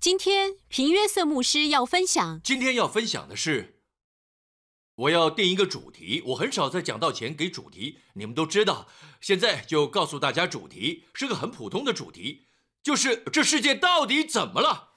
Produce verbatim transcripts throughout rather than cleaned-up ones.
今天平约瑟牧师要分享， 今天要分享的是，我要定一个主题。我很少在讲道前给主题，你们都知道。现在就告诉大家，主题是个很普通的主题，就是这世界到底怎么了？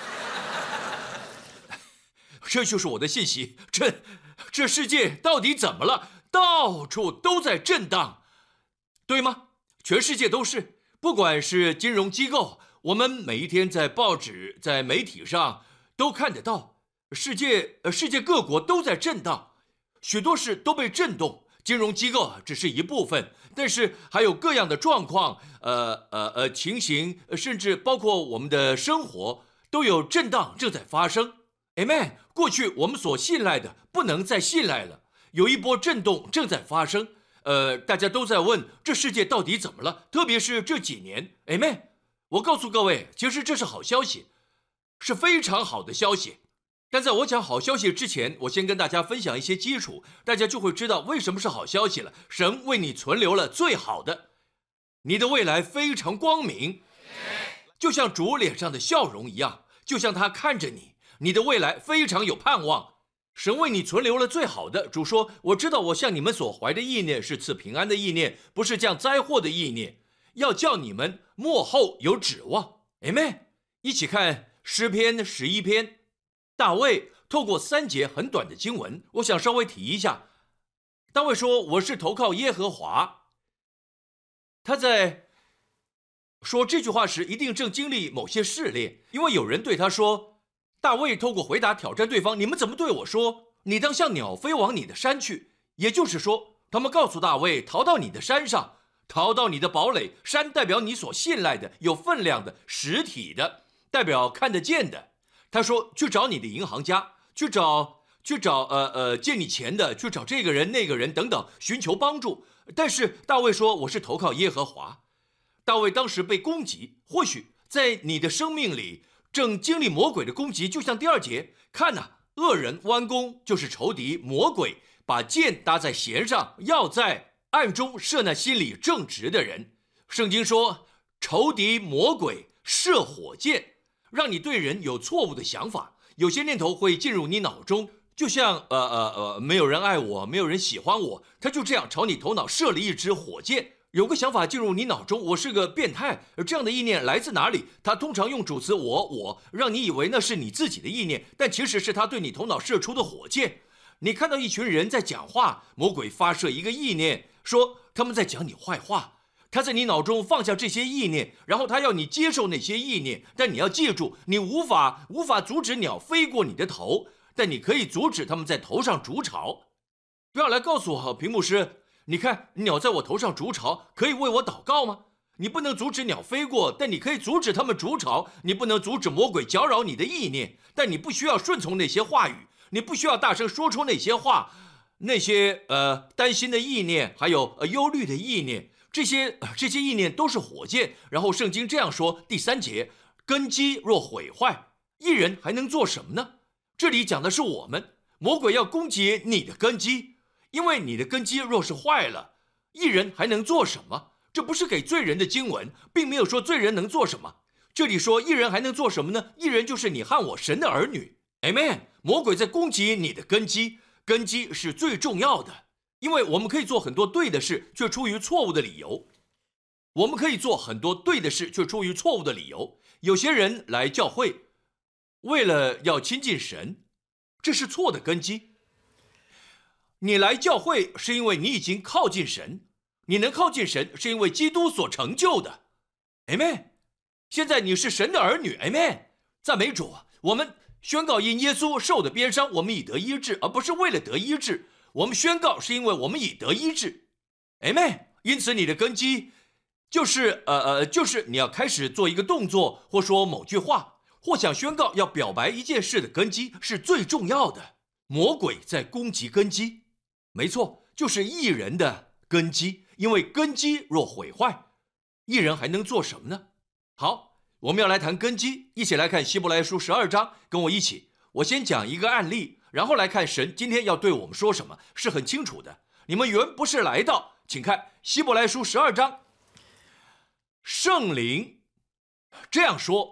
这就是我的信息。这这世界到底怎么了？到处都在震荡，对吗？全世界都是，不管是金融机构。我们每一天在报纸、在媒体上都看得到，世界呃世界各国都在震荡，许多事都被震动。金融机构只是一部分，但是还有各样的状况，呃呃呃情形，甚至包括我们的生活都有震荡正在发生。Amen。过去我们所信赖的不能再信赖了，有一波震动正在发生。呃，大家都在问这世界到底怎么了？特别是这几年 ，Amen。我告诉各位，其实这是好消息，是非常好的消息。但在我讲好消息之前，我先跟大家分享一些基础，大家就会知道为什么是好消息了。神为你存留了最好的，你的未来非常光明，就像主脸上的笑容一样，就像他看着你，你的未来非常有盼望。神为你存留了最好的。主说，我知道我向你们所怀的意念是赐平安的意念，不是降灾祸的意念，要叫你们末后有指望。 Amen。 一起看诗篇十一篇，大卫透过三节很短的经文，我想稍微提一下。大卫说，我是投靠耶和华。他在说这句话时一定正经历某些试炼，因为有人对他说，大卫透过回答挑战对方，你们怎么对我说，你当像鸟飞往你的山去。也就是说，他们告诉大卫，逃到你的山上，逃到你的堡垒。山代表你所信赖的，有分量的，实体的，代表看得见的。他说，去找你的银行家，去找去找呃呃借你钱的，去找这个人那个人等等，寻求帮助。但是大卫说，我是投靠耶和华。大卫当时被攻击，或许在你的生命里正经历魔鬼的攻击，就像第二节，看哪、啊，恶人弯弓，就是仇敌魔鬼，把箭搭在弦上，要在暗中射那心里正直的人。圣经说，仇敌魔鬼射火箭，让你对人有错误的想法，有些念头会进入你脑中，就像呃呃呃，没有人爱我，没有人喜欢我，他就这样朝你头脑射了一支火箭。有个想法进入你脑中，我是个变态，而这样的意念来自哪里？他通常用主词我我，让你以为那是你自己的意念，但其实是他对你头脑射出的火箭。你看到一群人在讲话，魔鬼发射一个意念，说他们在讲你坏话，他在你脑中放下这些意念，然后他要你接受那些意念。但你要记住，你无法无法阻止鸟飞过你的头，但你可以阻止他们在头上筑巢。不要来告诉我，屏幕师，你看鸟在我头上筑巢，可以为我祷告吗？你不能阻止鸟飞过，但你可以阻止它们筑巢。你不能阻止魔鬼搅扰你的意念，但你不需要顺从那些话语，你不需要大声说出那些话，那些呃担心的意念，还有呃忧虑的意念，这些、呃、这些意念都是火箭。然后圣经这样说，第三节，根基若毁坏，一人还能做什么呢？这里讲的是我们，魔鬼要攻击你的根基。因为你的根基若是坏了，一人还能做什么？这不是给罪人的经文，并没有说罪人能做什么。这里说一人还能做什么呢？一人就是你和我，神的儿女。 Amen。 魔鬼在攻击你的根基，根基是最重要的，因为我们可以做很多对的事，却出于错误的理由。我们可以做很多对的事，却出于错误的理由。有些人来教会，为了要亲近神，这是错的根基。你来教会是因为你已经靠近神，你能靠近神是因为基督所成就的。 Amen。 现在你是神的儿女。 Amen。 赞美主。我们宣告因耶稣受的鞭伤，我们已得医治，而不是为了得医治。我们宣告是因为我们已得医治。 Amen。 因此你的根基就是呃呃，就是你要开始做一个动作，或说某句话，或想宣告要表白一件事的根基是最重要的。魔鬼在攻击根基，没错，就是义人的根基。因为根基若毁坏，义人还能做什么呢？好，我们要来谈根基，一起来看希伯来书十二章，跟我一起。我先讲一个案例，然后来看神今天要对我们说什么，是很清楚的。你们原不是来到，请看希伯来书十二章，圣灵这样说：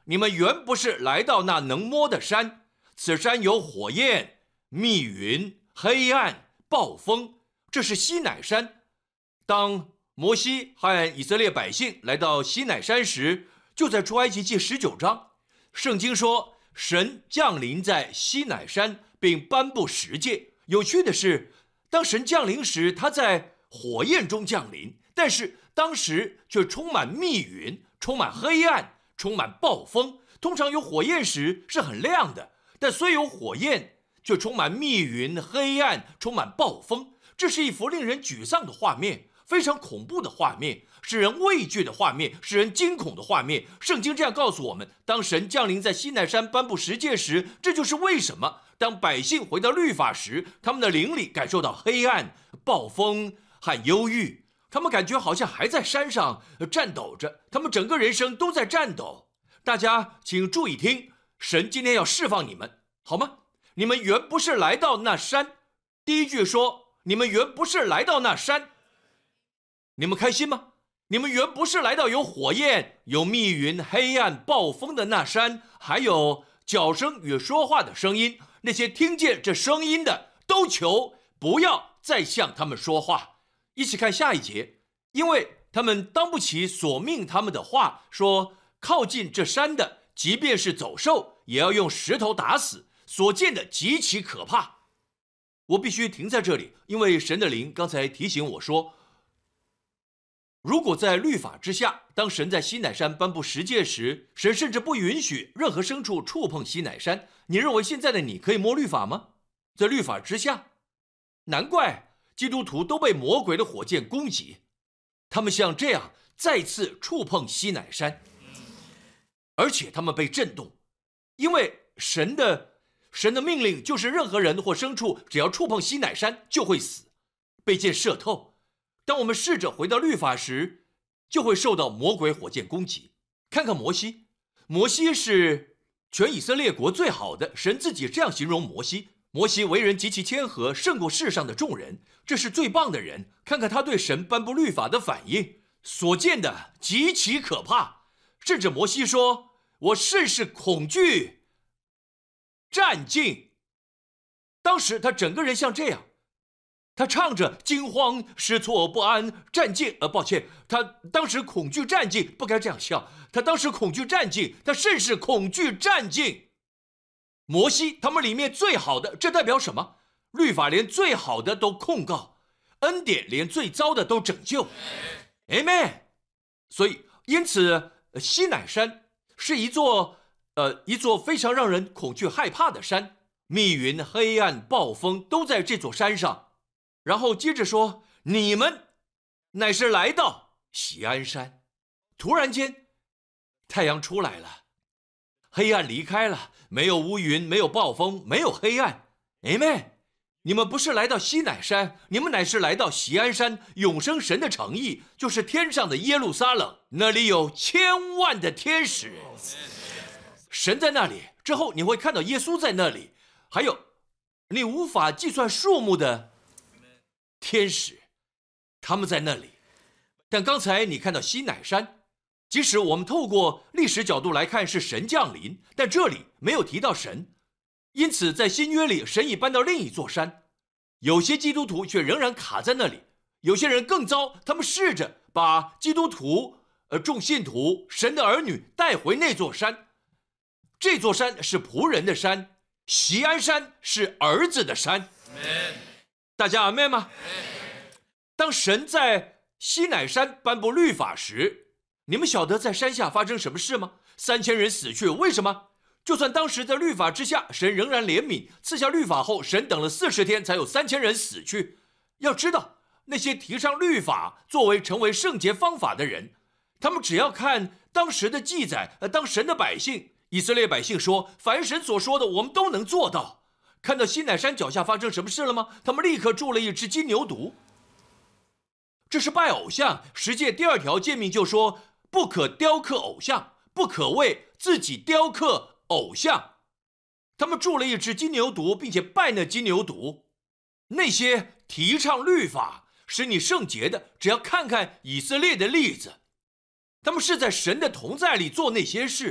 你们原不是来到那能摸的山，此山有火焰、密云、黑暗、暴风，这是西乃山。当摩西和以色列百姓来到西乃山时，就在出埃及记十九章，圣经说神降临在西乃山，并颁布十诫。有趣的是，当神降临时，他在火焰中降临，但是当时却充满密云，充满黑暗，充满暴风。通常有火焰时是很亮的，但虽有火焰，却充满密云、黑暗，充满暴风。这是一幅令人沮丧的画面，非常恐怖的画面，使人畏惧的画面，使人惊恐的画面。圣经这样告诉我们，当神降临在西乃山颁布十诫时，这就是为什么当百姓回到律法时，他们的灵里感受到黑暗、暴风和忧郁，他们感觉好像还在山上颤抖着，他们整个人生都在颤抖。大家请注意听，神今天要释放你们，好吗？你们原不是来到那山。第一句说，你们原不是来到那山。你们开心吗？你们原不是来到有火焰、有密云、黑暗、暴风的那山，还有脚声与说话的声音。那些听见这声音的，都求不要再向他们说话。一起看下一节，因为他们当不起所命他们的话，说靠近这山的，即便是走兽，也要用石头打死，所见的极其可怕。我必须停在这里，因为神的灵刚才提醒我说，如果在律法之下，当神在西乃山颁布十诫时，神甚至不允许任何牲畜触碰西乃山，你认为现在的你可以摸律法吗？在律法之下，难怪基督徒都被魔鬼的火箭攻击，他们像这样再次触碰西乃山，而且他们被震动，因为神的神的命令就是任何人或牲畜只要触碰西乃山就会死，被箭射透。当我们试着回到律法时，就会受到魔鬼火箭攻击。看看摩西，摩西是全以色列国最好的，神自己这样形容摩西：摩西为人极其谦和，胜过世上的众人，这是最棒的人。看看他对神颁布律法的反应，所见的极其可怕，甚至摩西说：“我甚是恐惧，战兢。”当时他整个人像这样。他唱着惊慌失措不安战兢，呃，抱歉，他当时恐惧战兢，不该这样笑。他当时恐惧战兢，他甚是恐惧战兢。摩西他们里面最好的，这代表什么？律法连最好的都控告，恩典连最糟的都拯救。Amen。所以，因此，西乃山是一座呃一座非常让人恐惧害怕的山，密云、黑暗、暴风都在这座山上。然后接着说，你们乃是来到锡安山。突然间，太阳出来了，黑暗离开了，没有乌云，没有暴风，没有黑暗。Amen。你们不是来到西乃山，你们乃是来到锡安山，永生神的城邑，就是天上的耶路撒冷，那里有千万的天使。神在那里，之后你会看到耶稣在那里，还有你无法计算数目的天使，他们在那里。但刚才你看到西乃山，即使我们透过历史角度来看是神降临，但这里没有提到神，因此在新约里神已搬到另一座山。有些基督徒却仍然卡在那里，有些人更糟，他们试着把基督徒呃众信徒神的儿女带回那座山。这座山是仆人的山，锡安山是儿子的山。大家阿们吗？当神在西乃山颁布律法时，你们晓得在山下发生什么事吗？三千人死去，为什么？就算当时在律法之下，神仍然怜悯，赐下律法后，神等了四十天才有三千人死去。要知道，那些提倡律法作为成为圣洁方法的人，他们只要看当时的记载，呃，当神的百姓，以色列百姓说，凡神所说的，我们都能做到。看到西乃山脚下发生什么事了吗？他们立刻铸了一只金牛犊。这是拜偶像。十诫第二条诫命就说，不可雕刻偶像，不可为自己雕刻偶像。他们铸了一只金牛犊，并且拜那金牛犊。那些提倡律法使你圣洁的，只要看看以色列的例子，他们是在神的同在里做那些事。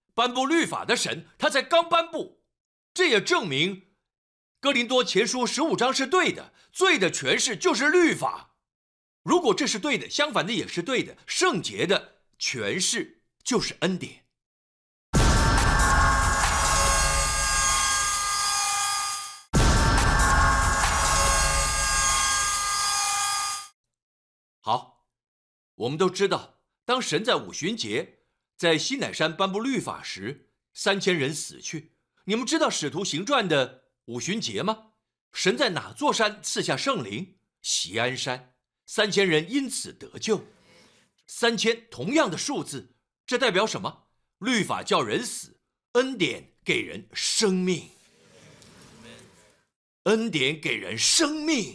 颁布律法的神，他才刚颁布。这也证明哥林多前书十五章是对的，罪的诠释就是律法。如果这是对的，相反的也是对的，圣洁的诠释就是恩典。好，我们都知道，当神在五旬节在西乃山颁布律法时，三千人死去。你们知道使徒行传的五旬节吗？神在哪座山赐下圣灵？锡安山，三千人因此得救。三千同样的数字，这代表什么？律法叫人死，恩典给人生命。恩典给人生命。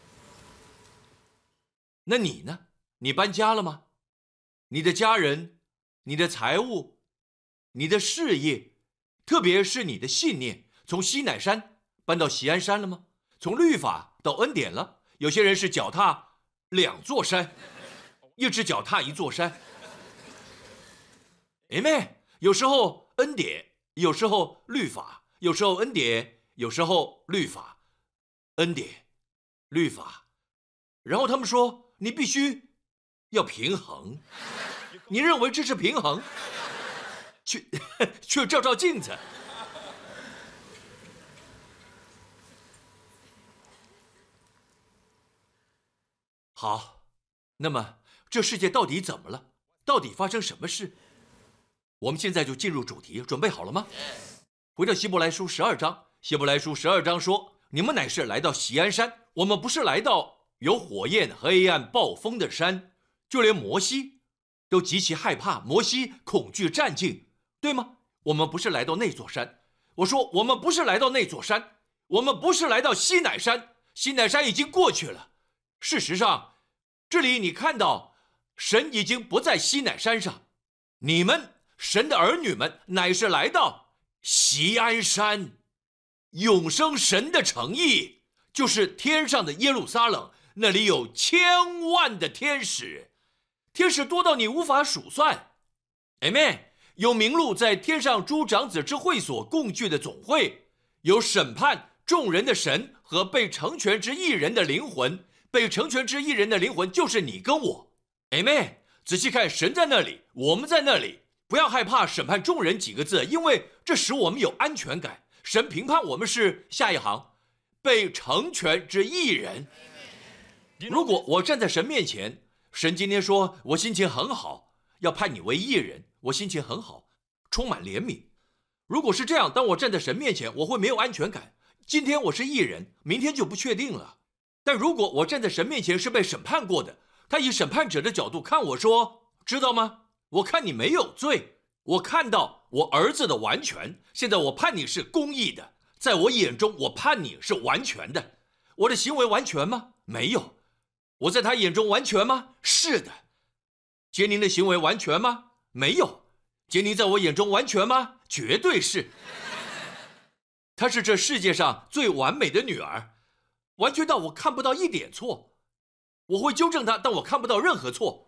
那你呢？你搬家了吗？你的家人、你的财物、你的事业，特别是你的信念，从西乃山搬到锡安山了吗？从律法到恩典了？有些人是脚踏两座山，一只脚踏一座山。Amen。有时候恩典，有时候律法，有时候恩典，有时候律法，恩典，律法。然后他们说，你必须要平衡。你认为这是平衡？去去照照镜子。好，那么这世界到底怎么了？到底发生什么事？我们现在就进入主题，准备好了吗？回到希伯来书十二章，希伯来书十二章说，你们乃是来到锡安山，我们不是来到有火焰、黑暗、暴风的山。就连摩西都极其害怕，摩西恐惧战境，对吗？我们不是来到那座山。我说我们不是来到那座山，我们不是来到西乃山，西乃山已经过去了。事实上，这里你看到神已经不在西乃山上，你们神的儿女们乃是来到锡安山。永生神的诚意就是天上的耶路撒冷，那里有千万的天使，天使多到你无法数算。 Amen。 有名录在天上诸长子之会所共聚的总会，有审判众人的神和被成全之一人的灵魂。被成全之一人的灵魂就是你跟我。 Amen。 仔细看，神在那里，我们在那里。不要害怕审判众人几个字，因为这使我们有安全感。神评判我们是下一行，被成全之一人。如果我站在神面前，神今天说我心情很好，要判你为义人，我心情很好，充满怜悯。如果是这样，当我站在神面前，我会没有安全感。今天我是义人，明天就不确定了。但如果我站在神面前是被审判过的，他以审判者的角度看我说，知道吗？我看你没有罪，我看到我儿子的完全，现在我判你是公义的，在我眼中我判你是完全的。我的行为完全吗？没有。我在他眼中完全吗？是的。杰宁的行为完全吗？没有。杰宁在我眼中完全吗？绝对是。她是这世界上最完美的女儿，完全到我看不到一点错。我会纠正她，但我看不到任何错。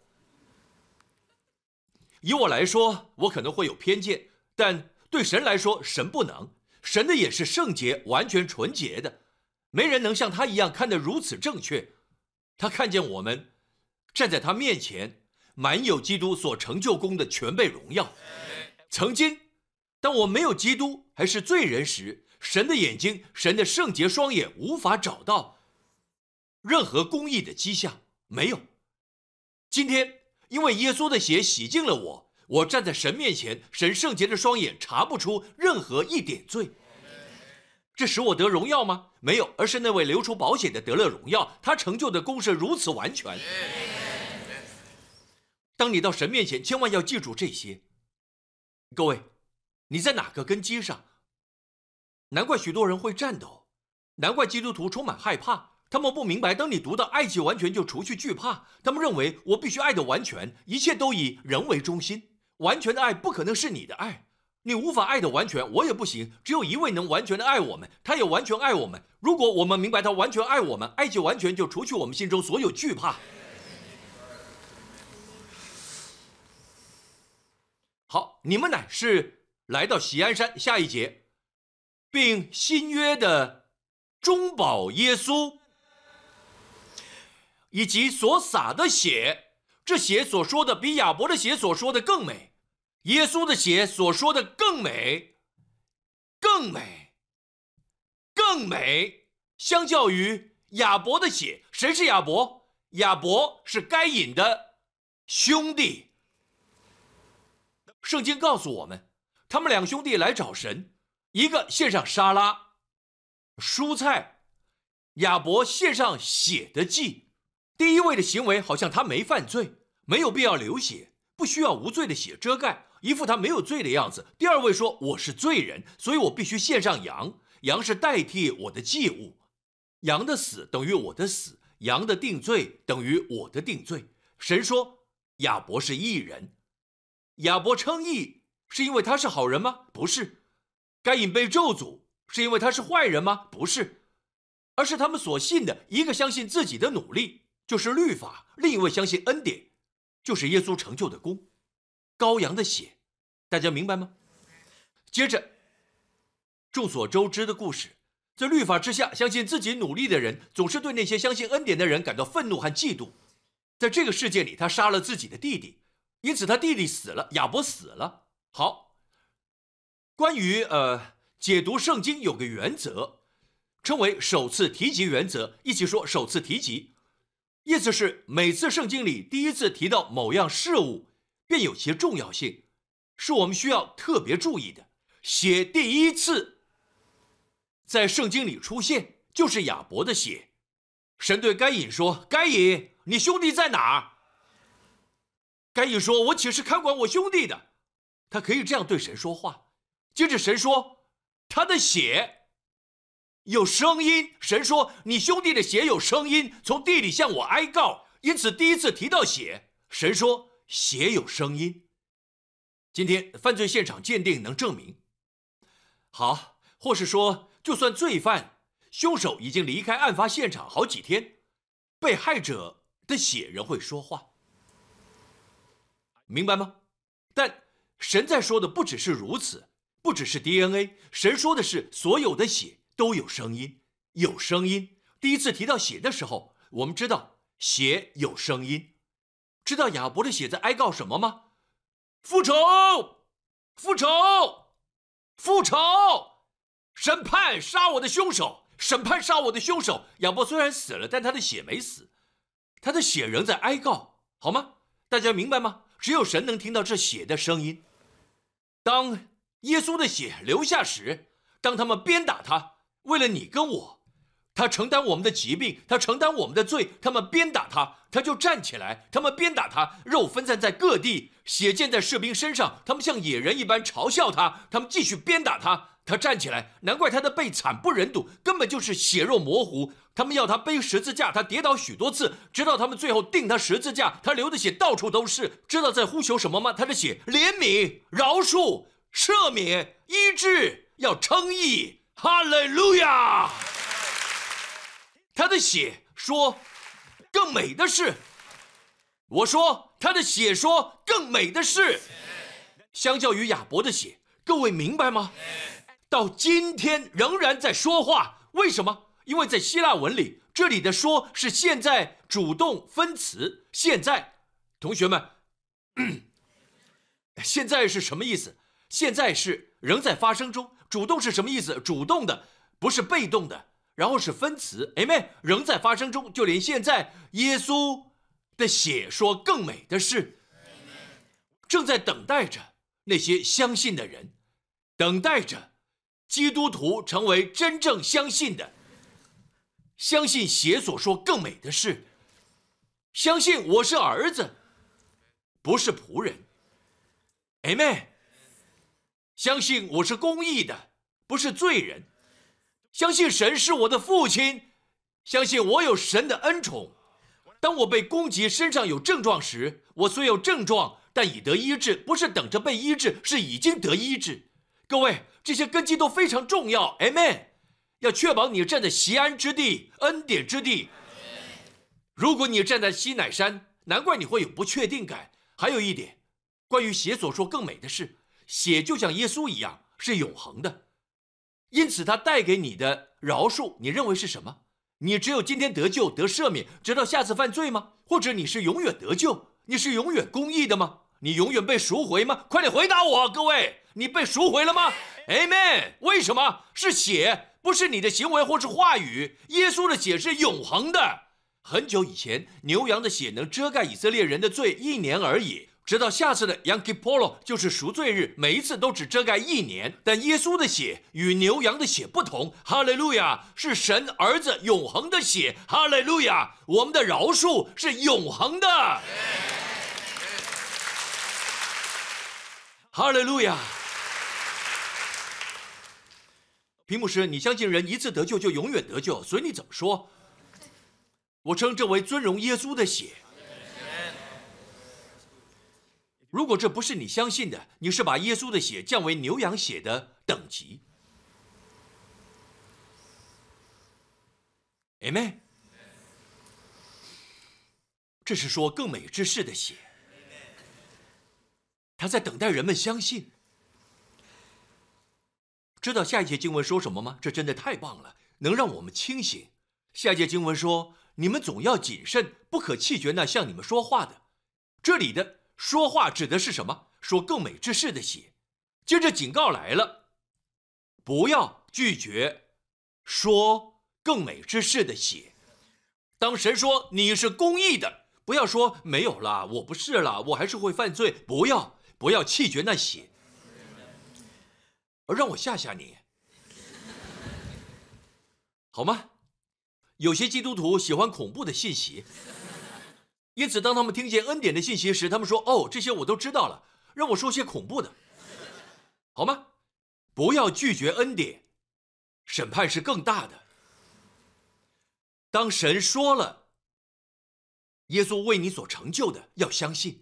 以我来说，我可能会有偏见，但对神来说，神不能。神的也是圣洁、完全纯洁的，没人能像他一样看得如此正确。他看见我们站在他面前，满有基督所成就功的全备荣耀。曾经当我没有基督还是罪人时，神的眼睛，神的圣洁双眼无法找到任何公义的迹象，没有。今天因为耶稣的血洗净了我，我站在神面前，神圣洁的双眼查不出任何一点罪。这使我得荣耀吗？没有，而是那位流出宝血的得了荣耀，他成就的功是如此完全。当你到神面前，千万要记住这些。各位，你在哪个根基上？难怪许多人会战斗，难怪基督徒充满害怕。他们不明白，当你读到爱其完全，就除去惧怕。他们认为我必须爱的完全，一切都以人为中心。完全的爱不可能是你的爱，你无法爱的完全，我也不行。只有一位能完全的爱我们，他也完全爱我们。如果我们明白他完全爱我们，爱其完全，就除去我们心中所有惧怕。好，你们乃是来到锡安山，下一节，并新约的中保耶稣，以及所洒的血，这血所说的比亚伯的血所说的更美，耶稣的血所说的更美，更美，更美，相较于亚伯的血。谁是亚伯？亚伯是该隐的兄弟。圣经告诉我们，他们两兄弟来找神，一个献上沙拉蔬菜，亚伯献上血的祭。第一位的行为好像他没犯罪，没有必要流血，不需要无罪的血遮盖，一副他没有罪的样子。第二位说，我是罪人，所以我必须献上羊，羊是代替我的祭物，羊的死等于我的死，羊的定罪等于我的定罪。神说亚伯是义人。亚伯称义是因为他是好人吗？不是。该隐被咒诅是因为他是坏人吗？不是，而是他们所信的，一个相信自己的努力，就是律法；另一位相信恩典，就是耶稣成就的功，羔羊的血。大家明白吗？接着，众所周知的故事，在律法之下相信自己努力的人，总是对那些相信恩典的人感到愤怒和嫉妒。在这个世界里，他杀了自己的弟弟，因此他弟弟死了，亚伯死了。好，关于呃解读圣经有个原则，称为首次提及原则，一起说首次提及，意思是每次圣经里第一次提到某样事物，便有其重要性，是我们需要特别注意的。血第一次在圣经里出现，就是亚伯的血。神对该隐说，该隐，你兄弟在哪儿？该隐说，我岂是看管我兄弟的？他可以这样对神说话。接着神说，他的血有声音。神说，你兄弟的血有声音，从地里向我哀告。因此第一次提到血，神说血有声音。今天犯罪现场鉴定能证明。好，或是说，就算罪犯凶手已经离开案发现场好几天，被害者的血仍会说话，明白吗？但神在说的不只是如此，不只是 D N A， 神说的是所有的血都有声音，有声音。第一次提到血的时候，我们知道血有声音。知道亚伯的血在哀告什么吗？复仇，复仇，复仇！审判杀我的凶手，审判杀我的凶手。亚伯虽然死了，但他的血没死，他的血仍在哀告，好吗？大家明白吗？只有神能听到这血的声音。当耶稣的血流下时，当他们鞭打他，为了你跟我，他承担我们的疾病，他承担我们的罪，他们鞭打他，他就站起来。他们鞭打他，肉分散在各地，血溅在士兵身上，他们像野人一般嘲笑他，他们继续鞭打他，他站起来。难怪他的背惨不忍睹，根本就是血肉模糊。他们要他背十字架，他跌倒许多次，直到他们最后钉他十字架，他流的血到处都是。知道在呼求什么吗？他的血怜悯、饶恕、赦免、医治，要称义。哈利路亚！他的血说更美的是，我说他的血说更美的是，相较于亚伯的血，各位明白吗？到今天仍然在说话。为什么？因为在希腊文里，这里的说是现在主动分词。现在，同学们，现在是什么意思？现在是仍在发生中。主动是什么意思？主动的，不是被动的。然后是分词 ，Amen， 仍在发生中。就连现在，耶稣的血说更美的是，正在等待着那些相信的人，等待着基督徒成为真正相信的，相信血所说更美的是，相信我是儿子，不是仆人 ，Amen， 相信我是公义的，不是罪人。相信神是我的父亲，相信我有神的恩宠。当我被攻击，身上有症状时，我虽有症状，但已得医治，不是等着被医治，是已经得医治。各位，这些根基都非常重要 ，Amen。要确保你站在锡安之地、恩典之地。如果你站在西乃山，难怪你会有不确定感。还有一点，关于血所说更美的是， 血就像耶稣一样是永恒的，因此他带给你的饶恕，你认为是什么？你只有今天得救得赦免，直到下次犯罪吗？或者你是永远得救，你是永远公义的吗？你永远被赎回吗？快点回答我，各位，你被赎回了吗？ Amen。 为什么？是血，不是你的行为或是话语。耶稣的血是永恒的。很久以前，牛羊的血能遮盖以色列人的罪一年而已，直到下次的 Yom Kippur 就是赎罪日，每一次都只遮盖一年。但耶稣的血与牛羊的血不同，哈利路亚，是神儿子永恒的血，哈利路亚，我们的饶恕是永恒的，哈利路亚。皮牧师，你相信人一次得救就永远得救，所以你怎么说？我称这为尊荣耶稣的血。如果这不是你相信的，你是把耶稣的血降为牛羊血的等级。Amen。这是说更美之事的血，他在等待人们相信。知道下一节经文说什么吗？这真的太棒了，能让我们清醒。下一节经文说，你们总要谨慎，不可弃绝那向你们说话的。这里的说话指的是什么？说更美之事的血。接着警告来了，不要拒绝说更美之事的血。当神说你是公义的，不要说没有啦，我不是啦，我还是会犯罪。不要不要弃绝那血。让我吓吓你，好吗？有些基督徒喜欢恐怖的信息，因此当他们听见恩典的信息时，他们说：“哦，这些我都知道了，让我说些恐怖的，好吗？”不要拒绝恩典，审判是更大的。当神说了，耶稣为你所成就的，要相信。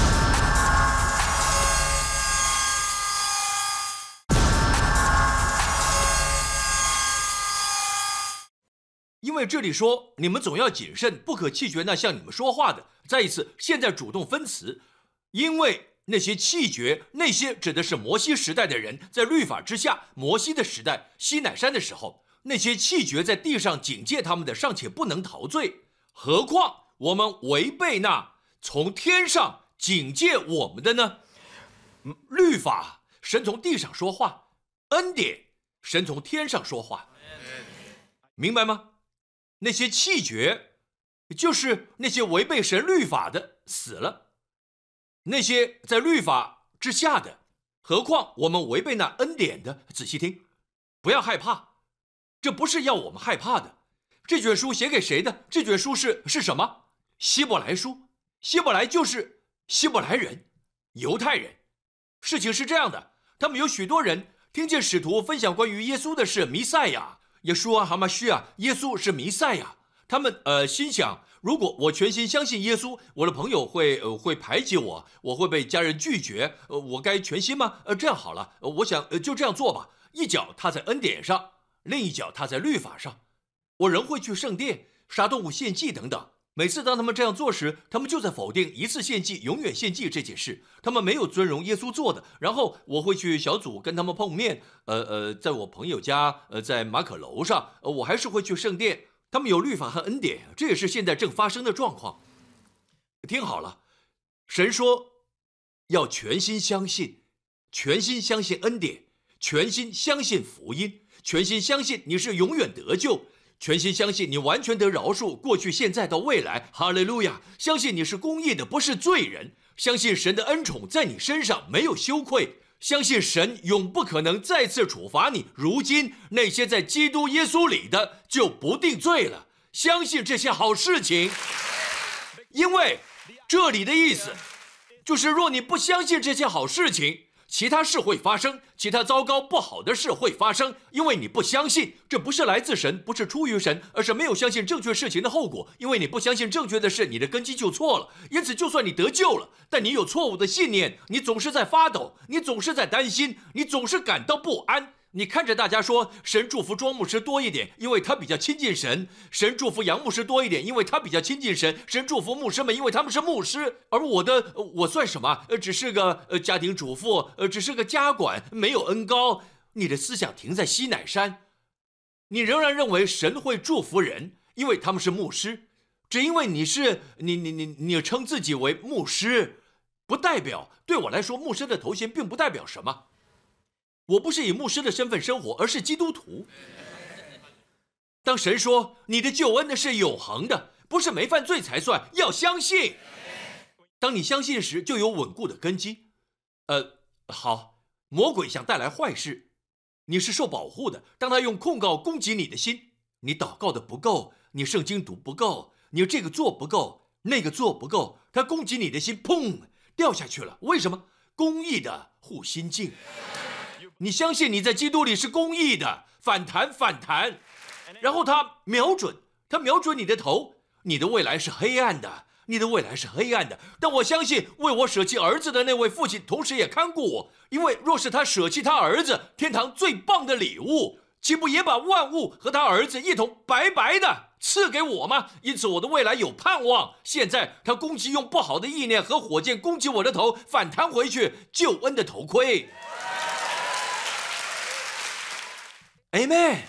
因为这里说你们总要谨慎，不可弃绝那向你们说话的。再一次，现在主动分词，因为那些弃绝，那些指的是摩西时代的人，在律法之下，摩西的时代，西乃山的时候，那些弃绝在地上警戒他们的，尚且不能逃罪，何况我们违背那从天上警戒我们的呢？律法，神从地上说话；恩典，神从天上说话，明白吗？那些弃绝，就是那些违背神律法的死了；那些在律法之下的，何况我们违背那恩典的，仔细听，不要害怕，这不是要我们害怕的。这卷书写给谁的？这卷书是是什么？希伯来书。希伯来就是希伯来人，犹太人。事情是这样的，他们有许多人听见使徒分享关于耶稣的事，弥赛亚。耶稣啊，哈马须啊，耶稣是弥赛亚。他们呃心想，如果我全心相信耶稣，我的朋友会呃会排挤我，我会被家人拒绝，呃我该全心吗？呃这样好了，呃、我想、呃、就这样做吧。一脚踏在恩典上，另一脚踏在律法上。我仍会去圣殿杀动物献祭等等。每次当他们这样做时，他们就在否定一次献祭永远献祭这件事，他们没有尊荣耶稣做的。然后我会去小组跟他们碰面，呃呃，在我朋友家，呃，在马可楼上，呃，我还是会去圣殿。他们有律法和恩典，这也是现在正发生的状况。听好了，神说要全心相信，全心相信恩典，全心相信福音，全心相信你是永远得救。全心相信你完全得饶恕，过去现在到未来，哈利路亚！相信你是公义的，不是罪人，相信神的恩宠在你身上没有羞愧，相信神永不可能再次处罚你。如今那些在基督耶稣里的就不定罪了，相信这些好事情。因为这里的意思就是若你不相信这些好事情，其他事会发生，其他糟糕不好的事会发生，因为你不相信。这不是来自神，不是出于神，而是没有相信正确事情的后果。因为你不相信正确的事，你的根基就错了。因此就算你得救了，但你有错误的信念，你总是在发抖，你总是在担心，你总是感到不安。 你看着大家说，神祝福庄牧师多一点，因为他比较亲近神；神祝福杨牧师多一点，因为他比较亲近神；神祝福牧师们，因为他们是牧师。而我的，我算什么？呃，只是个呃家庭主妇，呃，只是个家管，没有恩高。你的思想停在西乃山，你仍然认为神会祝福人，因为他们是牧师。只因为你是你你你你称自己为牧师，不代表对我来说，牧师的头衔并不代表什么。我不是以牧师的身份生活，而是基督徒。当神说你的救恩呢是永恒的，不是没犯罪才算，要相信。当你相信时，就有稳固的根基。呃，好，魔鬼想带来坏事，你是受保护的。当他用控告攻击你的心，你祷告的不够，你圣经读不够，你这个做不够，那个做不够，他攻击你的心，砰，掉下去了。为什么？公义的护心镜。你相信你在基督里是公义的，反弹反弹，然后他瞄准，他瞄准你的头。你的未来是黑暗的，你的未来是黑暗的。但我相信为我舍弃儿子的那位父亲，同时也看顾我，因为若是他舍弃他儿子，天堂最棒的礼物，岂不也把万物和他儿子一同白白的赐给我吗？因此我的未来有盼望。现在他攻击用不好的意念和火箭攻击我的头，反弹回去，救恩的头盔。Amen。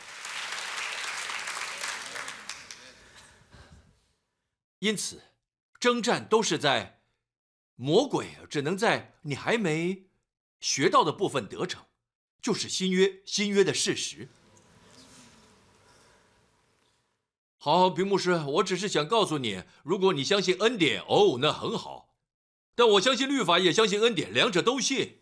因此征战都是在魔鬼只能在你还没学到的部分得逞，就是新约新约的事实。好，平牧师，我只是想告诉你，如果你相信恩典，哦，那很好，但我相信律法，也相信恩典，两者都信。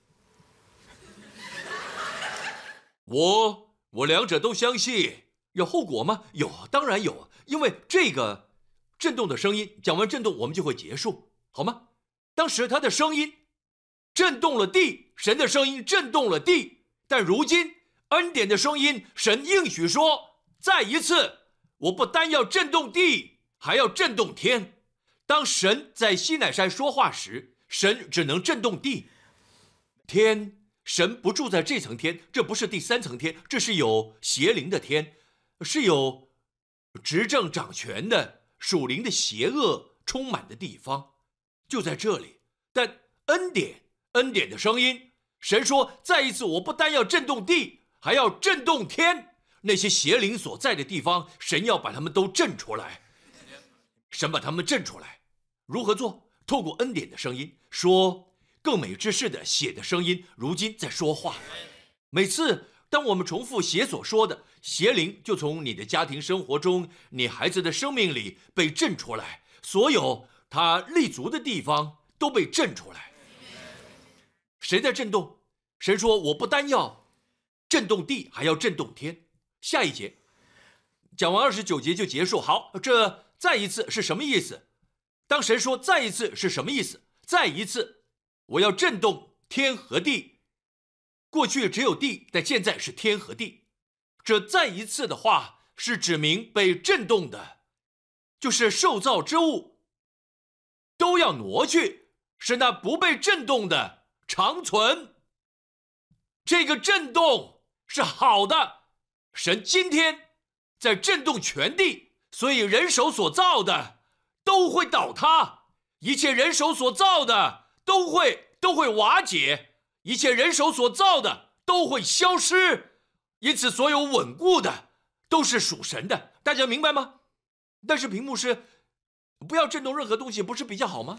我我两者都相信。有后果吗？有，当然有，因为这个震动的声音，讲完震动我们就会结束，好吗？当时他的声音震动了地，神的声音震动了地，但如今恩典的声音，神应许说，再一次，我不单要震动地，还要震动天。当神在西乃山说话时，神只能震动地，天，神不住在这层天，这不是第三层天，这是有邪灵的天，是有执政掌权的属灵的邪恶充满的地方，就在这里。但恩典恩典的声音，神说再一次，我不单要震动地，还要震动天。那些邪灵所在的地方，神要把他们都震出来。神把他们震出来，如何做？透过恩典的声音说，更美之事的血的声音如今在说话。每次当我们重复血所说的，邪灵就从你的家庭生活中，你孩子的生命里被震出来，所有他立足的地方都被震出来。谁在震动？神说，我不单要震动地，还要震动天。下一节讲完二十九节就结束。好，这再一次是什么意思？当神说再一次是什么意思？再一次，我要震动天和地。过去只有地，但现在是天和地。这再一次的话是指明被震动的，就是受造之物都要挪去，使那不被震动的长存。这个震动是好的，神今天在震动全地，所以人手所造的都会倒塌，一切人手所造的都会都会瓦解，一切人手所造的都会消失。因此所有稳固的都是属神的，大家明白吗？但是屏幕是不要震动任何东西，不是比较好吗？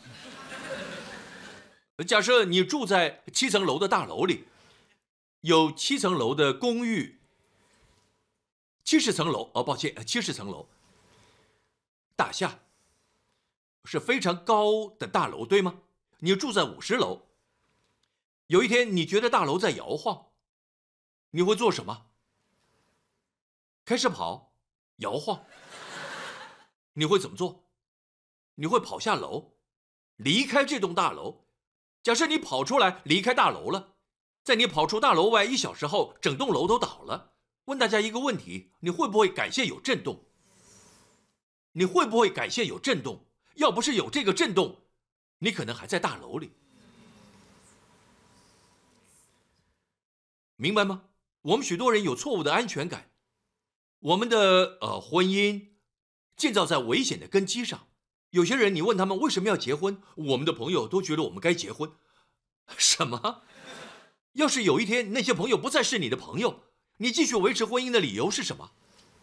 假设你住在七层楼的大楼里，有七层楼的公寓，七十层楼，哦，抱歉，七十层楼大厦是非常高的大楼，对吗？你住在五十楼，有一天你觉得大楼在摇晃，你会做什么？开始跑，摇晃。你会怎么做？你会跑下楼，离开这栋大楼。假设你跑出来，离开大楼了，在你跑出大楼外一小时后，整栋楼都倒了。问大家一个问题，你会不会感谢有震动？你会不会感谢有震动？要不是有这个震动，你可能还在大楼里。明白吗？ 我们许多人有错误的安全感，我们的呃婚姻建造在危险的根基上。有些人你问他们为什么要结婚，我们的朋友都觉得我们该结婚。什么？要是有一天那些朋友不再是你的朋友，你继续维持婚姻的理由是什么？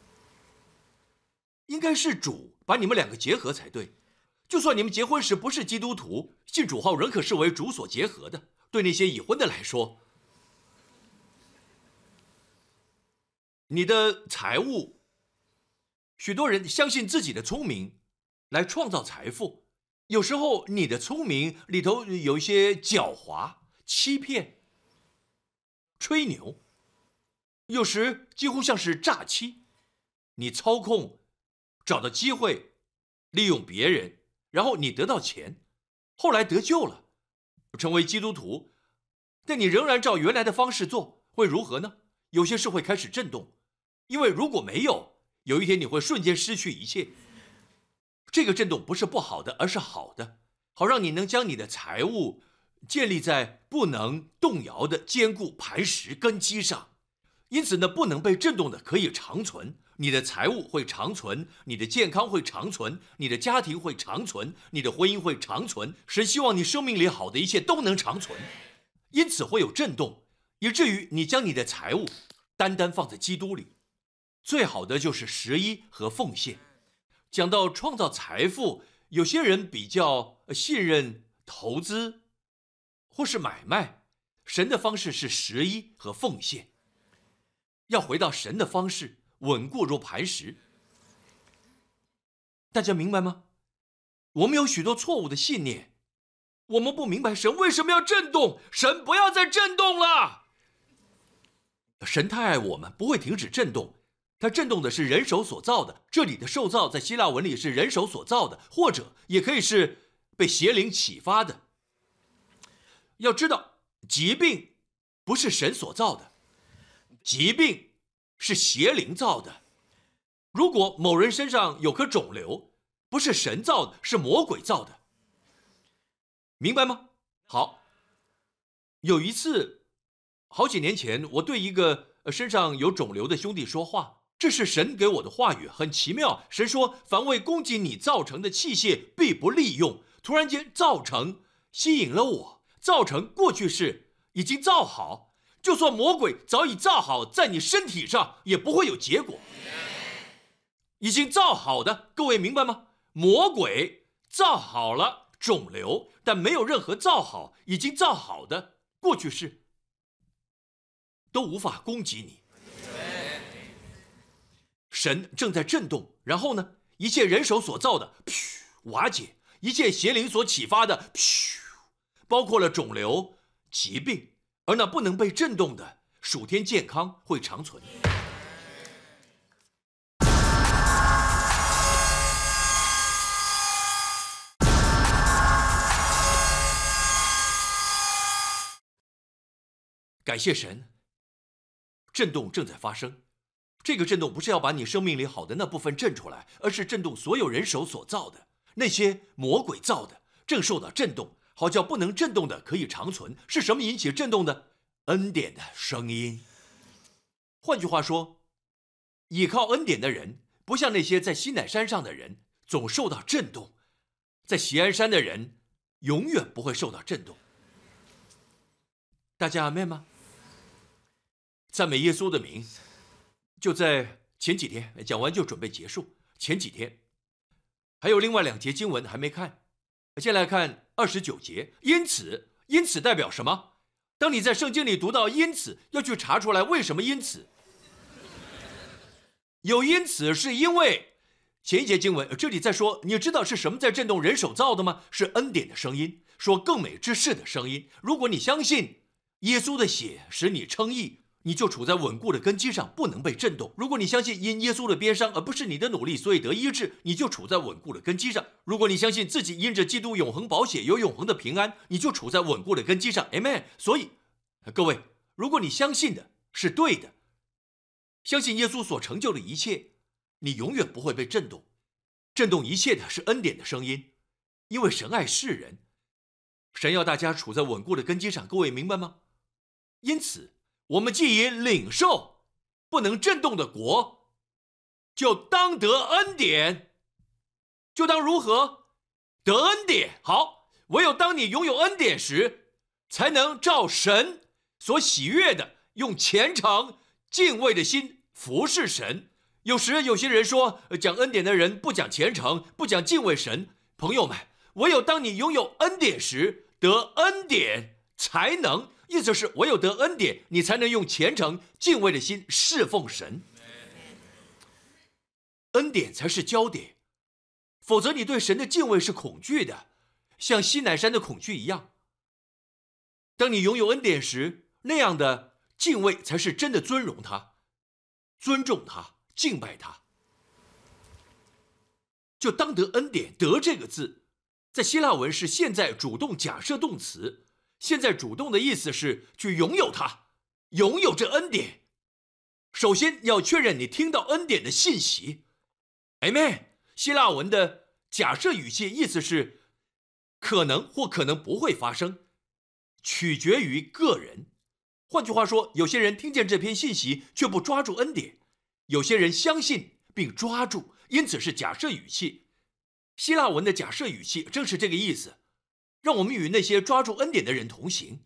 应该是主把你们两个结合才对。就算你们结婚时不是基督徒，信主后仍可视为主所结合的。对那些已婚的来说，你的财务，许多人相信自己的聪明来创造财富，有时候你的聪明里头有一些狡猾、欺骗、吹牛，有时几乎像是诈欺。你操控，找到机会，利用别人，然后你得到钱，后来得救了，成为基督徒，但你仍然照原来的方式做，会如何呢？有些事会开始震动，因为如果没有，有一天你会瞬间失去一切。这个震动不是不好的，而是好的，好让你能将你的财务建立在不能动摇的坚固磐石根基上。因此呢，不能被震动的可以长存，你的财务会长存，你的健康会长存，你的家庭会长存，你的婚姻会长存。神希望你生命里好的一切都能长存，因此会有震动，以至于你将你的财物单单放在基督里。最好的就是十一和奉献。讲到创造财富，有些人比较信任投资或是买卖，神的方式是十一和奉献。要回到神的方式，稳固如磐石。大家明白吗？我们有许多错误的信念，我们不明白神为什么要震动。神不要再震动了。神太爱我们，不会停止震动。它震动的是人手所造的，这里的受造在希腊文里是人手所造的，或者也可以是被邪灵启发的。要知道，疾病不是神所造的，疾病是邪灵造的。如果某人身上有颗肿瘤，不是神造的，是魔鬼造的。明白吗？好，有一次，好几年前，我对一个身上有肿瘤的兄弟说话。这是神给我的话语，很奇妙。神说，凡为攻击你造成的器械必不利用。突然间，造成吸引了我。造成过去式已经造好，就算魔鬼早已造好在你身体上，也不会有结果。已经造好的，各位明白吗？魔鬼造好了肿瘤，但没有任何造好，已经造好的过去式都无法攻击你。神正在震动，然后呢，一切人手所造的噗瓦解，一切邪灵所启发的噗，包括了肿瘤、疾病，而那不能被震动的属天健康会长存。感谢神，震动正在发生。这个震动不是要把你生命里好的那部分震出来，而是震动所有人手所造的，那些魔鬼造的正受到震动，好叫不能震动的可以长存。是什么引起震动的？恩典的声音。换句话说，倚靠恩典的人，不像那些在西乃山上的人总受到震动，在锡安山的人永远不会受到震动。大家阿们吗？赞美耶稣的名。就在前几天讲完就准备结束，前几天还有另外两节经文还没看。先来看二十九节，因此，因此代表什么？当你在圣经里读到因此，要去查出来为什么因此。有因此是因为前一节经文这里在说，你知道是什么在震动人手造的吗？是恩典的声音，说更美之事的声音。如果你相信耶稣的血使你称义，你就处在稳固的根基上，不能被震动。如果你相信因耶稣的鞭伤而不是你的努力所以得医治，你就处在稳固的根基上。如果你相信自己因着基督永恒宝血有永恒的平安，你就处在稳固的根基上。 Amen。 所以各位，如果你相信的是对的，相信耶稣所成就的一切，你永远不会被震动。震动一切的是恩典的声音，因为神爱世人，神要大家处在稳固的根基上。各位明白吗？因此我们既已领受不能震动的国，就当得恩典。就当如何？得恩典。好，唯有当你拥有恩典时，才能照神所喜悦的，用虔诚敬畏的心服侍神。有时有些人说，讲恩典的人不讲虔诚，不讲敬畏神。朋友们，唯有当你拥有恩典时，得恩典才能，意思是唯有得恩典，你才能用虔诚敬畏的心侍奉神。恩典才是焦点，否则你对神的敬畏是恐惧的，像西乃山的恐惧一样。当你拥有恩典时，那样的敬畏才是真的尊荣他，尊重他，敬拜他。就当得恩典，得这个字在希腊文是现在主动假设动词，现在主动的意思是去拥有它，拥有这恩典。首先要确认你听到恩典的信息。 Amen。 希腊文的假设语气意思是可能或可能不会发生，取决于个人。换句话说，有些人听见这篇信息却不抓住恩典，有些人相信并抓住，因此是假设语气。希腊文的假设语气正是这个意思，让我们与那些抓住恩典的人同行。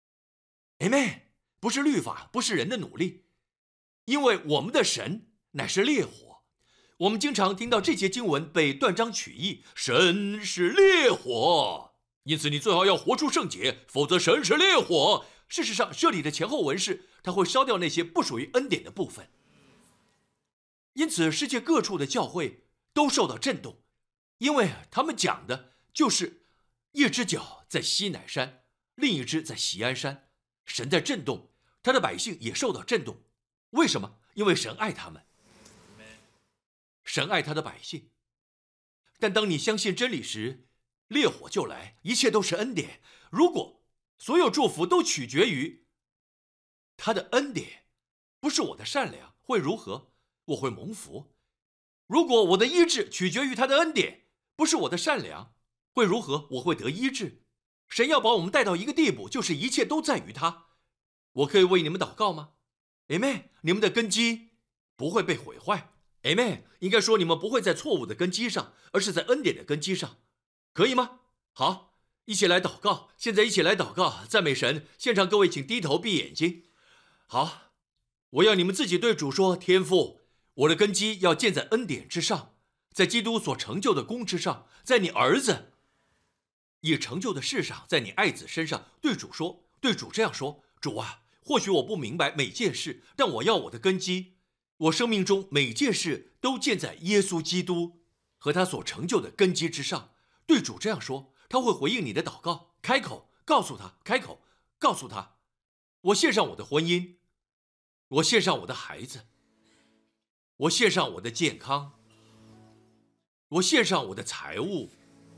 Amen。 不是律法，不是人的努力，因为我们的神乃是烈火。我们经常听到这节经文被断章取义，神是烈火，因此你最好要活出圣洁，否则神是烈火。事实上，这里的前后文是它会烧掉那些不属于恩典的部分。因此世界各处的教会都受到震动，因为他们讲的就是一只脚在西乃山，另一只在锡安山，神在震动，他的百姓也受到震动。为什么？因为神爱他们，神爱他的百姓。但当你相信真理时，烈火就来，一切都是恩典。如果所有祝福都取决于他的恩典，不是我的善良，会如何？我会蒙福。如果我的医治取决于他的恩典，不是我的善良，会如何？我会得医治。神要把我们带到一个地步，就是一切都在于他。我可以为你们祷告吗？ Amen。 你们的根基不会被毁坏。 Amen。 应该说你们不会在错误的根基上，而是在恩典的根基上，可以吗？好，一起来祷告。现在一起来祷告，赞美神。现场各位请低头闭眼睛。好，我要你们自己对主说，天父，我的根基要建在恩典之上，在基督所成就的功之上，在你儿子已成就的事上，在你爱子身上。对主说，对主这样说，主啊，或许我不明白每件事，但我要我的根基，我生命中每件事都建在耶稣基督和他所成就的根基之上。对主这样说，他会回应你的祷告。开口告诉他，开口告诉他，我献上我的婚姻，我献上我的孩子，我献上我的健康，我献上我的财物，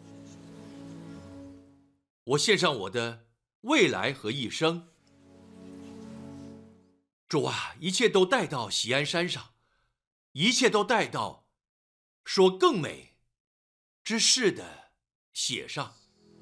我献上我的未来和一生。主啊，一切都带到锡安山上，一切都带到说更美之事的血上。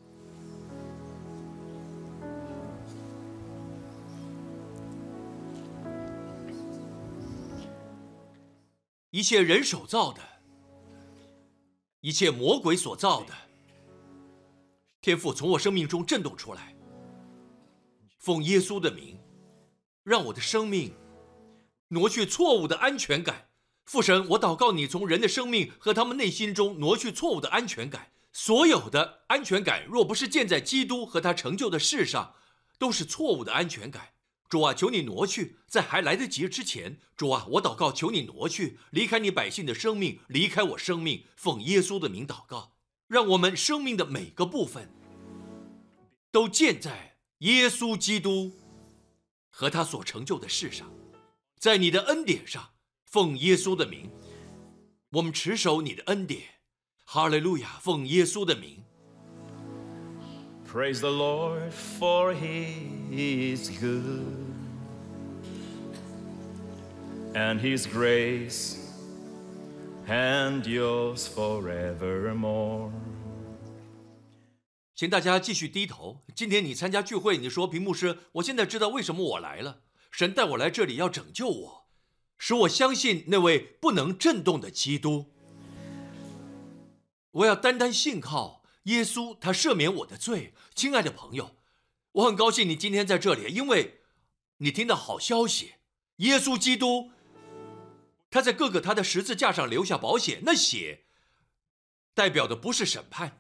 一切人手造的，一切魔鬼所造的，天父从我生命中震动出来，奉耶稣的名，让我的生命挪去错误的安全感。父神，我祷告你从人的生命和他们内心中挪去错误的安全感。所有的安全感若不是建在基督和他成就的事上，都是错误的安全感。主啊，求你挪去，在还来得及之前。主啊，我祷告，求你挪去，离开你百姓的生命，离开我生命。奉耶稣的名祷告，让我们生命的每个部分都建在耶稣基督和他所成就的事上，在你的恩典上。奉耶稣的名，我们持守你的恩典。哈利路亚！奉耶稣的名。 Praise the Lord, for He is good, and His grace endures forevermore. 请大家继续低头。今天你参加聚会，你说平牧师，我现在知道为什么我来了。 神带我来这里要拯救我，使我相信那位不能震动的基督。我要单单信靠耶稣，他赦免我的罪。亲爱的朋友，我很高兴你今天在这里，因为你听到好消息。耶稣基督他在各个他的十字架上留下宝血，那血代表的不是审判，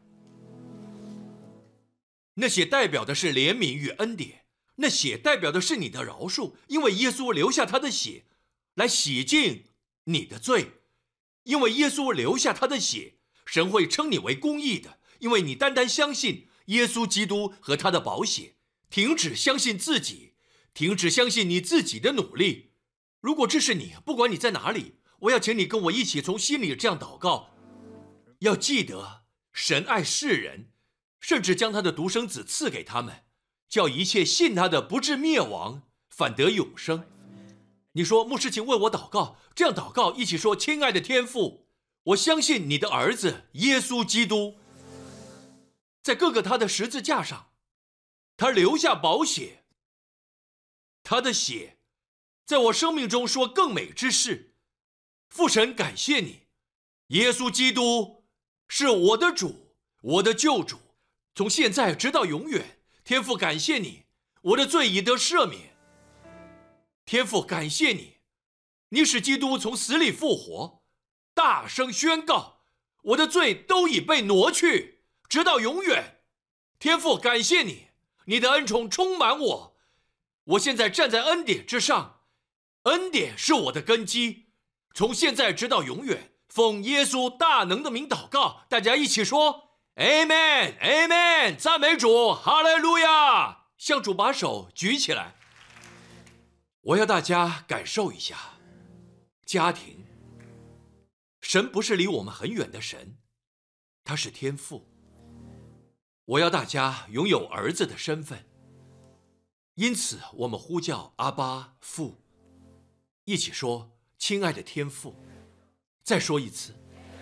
那血代表的是怜悯与恩典，那血代表的是你的饶恕，因为耶稣留下他的血来洗净你的罪。因为耶稣留下他的血，神会称你为公义的，因为你单单相信耶稣基督和他的宝血，停止相信自己，停止相信你自己的努力。如果这是你，不管你在哪里，我要请你跟我一起从心里这样祷告。要记得，神爱世人，甚至将他的独生子赐给他们，叫一切信他的不至灭亡，反得永生。你说，牧师请为我祷告，这样祷告，一起说：亲爱的天父，我相信你的儿子耶稣基督在各个他的十字架上，他留下宝血，他的血在我生命中说更美之事。父神，感谢你，耶稣基督是我的主，我的救主，从现在直到永远。天父，感谢你，我的罪已得赦免。天父，感谢你，你使基督从死里复活，大声宣告，我的罪都已被挪去，直到永远。天父，感谢你，你的恩宠充满我，我现在站在恩典之上，恩典是我的根基，从现在直到永远。奉耶稣大能的名祷告，大家一起说 Amen Amen， 赞美主，哈利路亚。向主把手举起来。我要大家感受一下家庭。神不是离我们很远的神，他是天父。我要大家拥有儿子的身份，因此我们呼叫阿爸父。一起说，亲爱的天父。再说一次，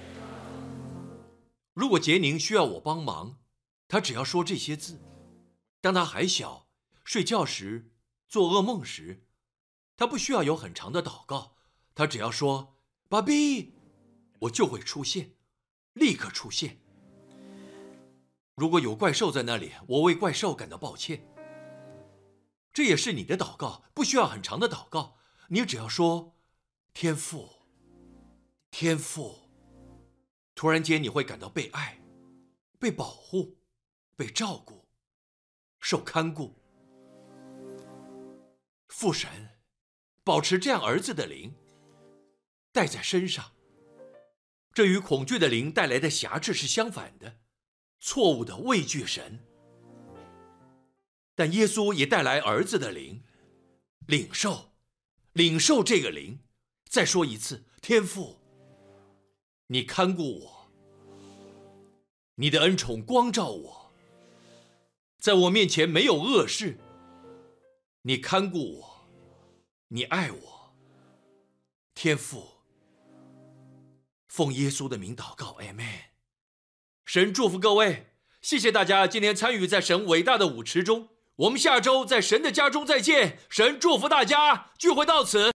如果杰宁需要我帮忙，他只要说这些字。当他还小，睡觉时，做噩梦时，他不需要有很长的祷告，他只要说爸比，我就会出现，立刻出现。如果有怪兽在那里，我为怪兽感到抱歉。这也是你的祷告，不需要很长的祷告，你只要说天父，天父。突然间你会感到被爱，被保护，被照顾，受看顾。父神保持这样儿子的灵带在身上，这与恐惧的灵带来的辖制是相反的，错误的畏惧神。但耶稣也带来儿子的灵，领受领受这个灵。再说一次，天父，你看顾我，你的恩宠光照我，在我面前没有恶事，你看顾我，你爱我。天父，奉耶稣的名祷告 Amen。 神祝福各位，谢谢大家今天参与在神伟大的舞池中。我们下周在神的家中再见，神祝福大家，聚会到此。